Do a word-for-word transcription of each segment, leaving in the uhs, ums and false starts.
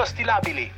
Irrostilabili.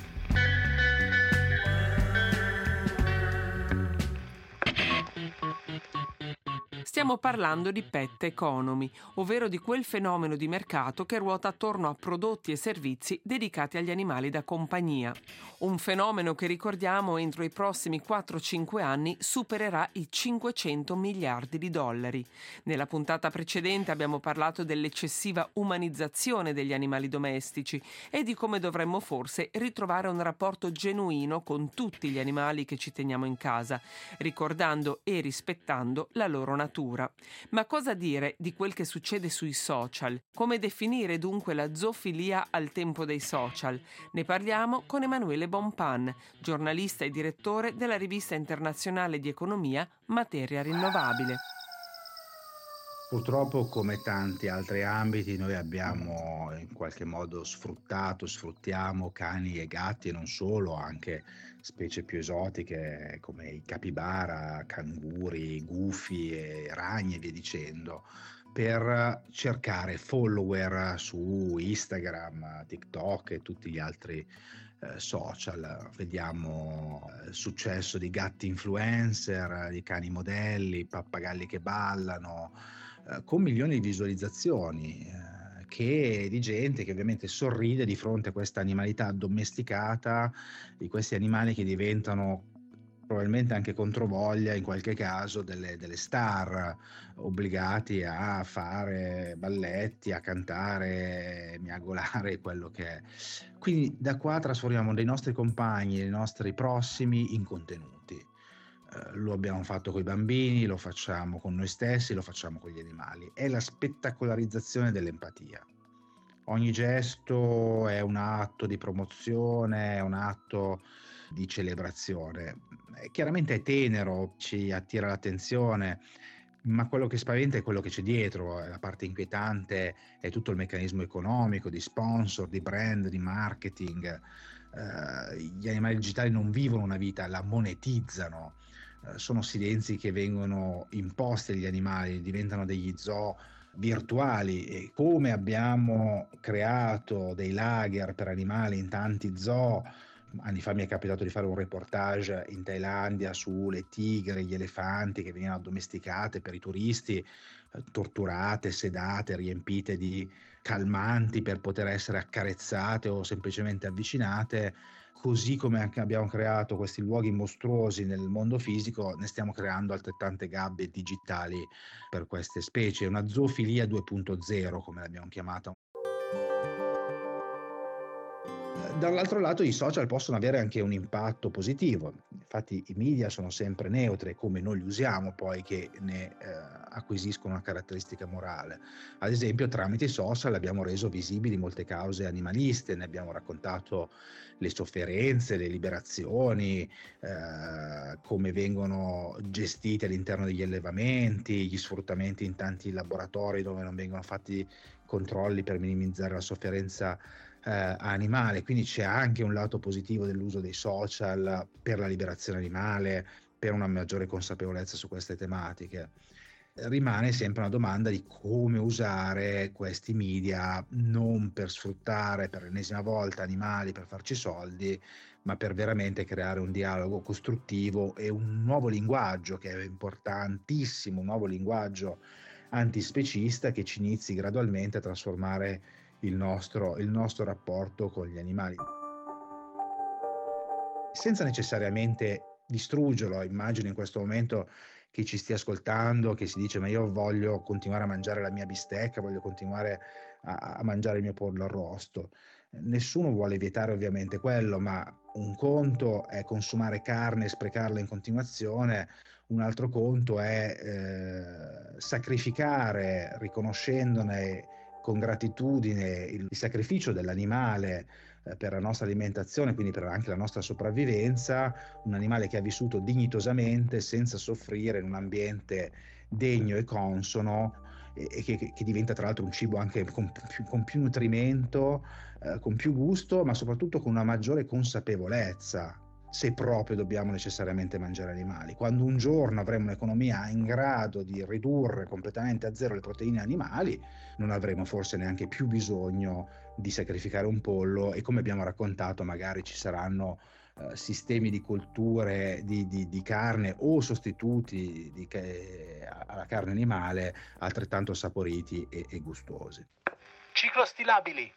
Stiamo parlando di pet economy, ovvero di quel fenomeno di mercato che ruota attorno a prodotti e servizi dedicati agli animali da compagnia. Un fenomeno che, ricordiamo, entro i prossimi quattro cinque anni supererà i cinquecento miliardi di dollari. Nella puntata precedente abbiamo parlato dell'eccessiva umanizzazione degli animali domestici e di come dovremmo forse ritrovare un rapporto genuino con tutti gli animali che ci teniamo in casa, ricordando e rispettando la loro natura. Ma cosa dire di quel che succede sui social? Come definire dunque la zoofilia al tempo dei social? Ne parliamo con Emanuele Bonpan, giornalista e direttore della rivista internazionale di economia Materia Rinnovabile. Purtroppo, come tanti altri ambiti, noi abbiamo in qualche modo sfruttato, sfruttiamo cani e gatti, e non solo, anche specie più esotiche come i capibara, canguri, gufi e ragni e via dicendo, per cercare follower su Instagram, TikTok e tutti gli altri eh, social. Vediamo eh, il successo di gatti influencer, di cani modelli, pappagalli che ballano, eh, con milioni di visualizzazioni, eh, che di gente che ovviamente sorride di fronte a questa animalità addomesticata, di questi animali che diventano probabilmente anche controvoglia in qualche caso delle, delle star, obbligati a fare balletti, a cantare, miagolare, quello che è. Quindi da qua trasformiamo dei nostri compagni, dei nostri prossimi in contenuti. Eh, lo abbiamo fatto con i bambini, lo facciamo con noi stessi, lo facciamo con gli animali. È la spettacolarizzazione dell'empatia. Ogni gesto è un atto di promozione, è un atto di celebrazione. Chiaramente è tenero, ci attira l'attenzione, ma quello che spaventa è quello che c'è dietro. La parte inquietante è tutto il meccanismo economico, di sponsor, di brand, di marketing. Eh, gli animali digitali non vivono una vita, la monetizzano. Eh, sono silenzi che vengono imposti agli animali, diventano degli zoo virtuali. E come abbiamo creato dei lager per animali in tanti zoo. Anni fa mi è capitato di fare un reportage in Thailandia sulle tigri, gli elefanti che venivano addomesticate per i turisti, eh, torturate, sedate, riempite di calmanti per poter essere accarezzate o semplicemente avvicinate. Così come anche abbiamo creato questi luoghi mostruosi nel mondo fisico, ne stiamo creando altrettante gabbie digitali per queste specie. Una zoofilia due punto zero, come l'abbiamo chiamata. Dall'altro lato i social possono avere anche un impatto positivo, infatti i media sono sempre neutri, come noi li usiamo poi che ne eh, acquisiscono una caratteristica morale. Ad esempio tramite i social abbiamo reso visibili molte cause animaliste, ne abbiamo raccontato le sofferenze, le liberazioni, eh, come vengono gestite all'interno degli allevamenti, gli sfruttamenti in tanti laboratori dove non vengono fatti controlli per minimizzare la sofferenza eh, animale. Quindi c'è anche un lato positivo dell'uso dei social per la liberazione animale, per una maggiore consapevolezza su queste tematiche. Rimane sempre una domanda di come usare questi media non per sfruttare per l'ennesima volta animali per farci soldi, ma per veramente creare un dialogo costruttivo e un nuovo linguaggio che è importantissimo, un nuovo linguaggio antispecista che ci inizi gradualmente a trasformare il nostro, il nostro rapporto con gli animali. Senza necessariamente distruggerlo. Immagino in questo momento chi ci stia ascoltando, che si dice ma io voglio continuare a mangiare la mia bistecca, voglio continuare a, a mangiare il mio pollo arrosto. Nessuno vuole vietare ovviamente quello, ma un conto è consumare carne e sprecarla in continuazione, un altro conto è eh, sacrificare, riconoscendone con gratitudine il, il sacrificio dell'animale eh, per la nostra alimentazione, quindi per anche la nostra sopravvivenza, un animale che ha vissuto dignitosamente senza soffrire in un ambiente degno e consono e, e che, che diventa tra l'altro un cibo anche con più, con più nutrimento, eh, con più gusto, ma soprattutto con una maggiore consapevolezza. se proprio dobbiamo necessariamente mangiare animali. Quando un giorno avremo un'economia in grado di ridurre completamente a zero le proteine animali, non avremo forse neanche più bisogno di sacrificare un pollo, e come abbiamo raccontato magari ci saranno eh, sistemi di colture di, di, di carne o sostituti di, che, alla carne animale altrettanto saporiti e, e gustosi. Ciclo stilabili.